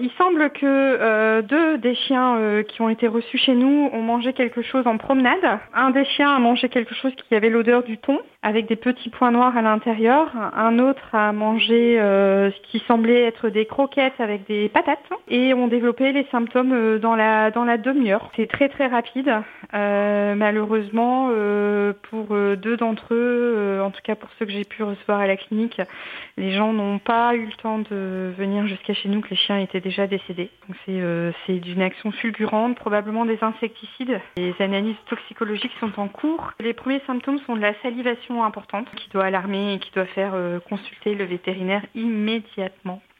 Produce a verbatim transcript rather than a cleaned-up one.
il semble que euh, deux des chiens euh, qui ont été reçus chez nous ont mangé quelque chose en promenade. Un des chiens a mangé quelque chose qui avait l'odeur du thon, avec des petits points noirs à l'intérieur. Un autre a mangé euh, ce qui semblait être des croquettes avec des patates et ont développé les symptômes euh, dans la dans la demi-heure. C'est très très rapide. Euh, malheureusement, euh, pour euh, deux d'entre eux, euh, en tout cas pour ceux que j'ai pu recevoir à la clinique, les gens n'ont pas eu le temps de venir jusqu'à chez nous, que les chiens étaient déjà décédés. Donc c'est euh, c'est d'une action fulgurante, probablement des insecticides. Les analyses toxicologiques sont en cours. Les premiers symptômes sont de la salivation importante qui doit alarmer et qui doit faire euh, consulter le vétérinaire immédiatement.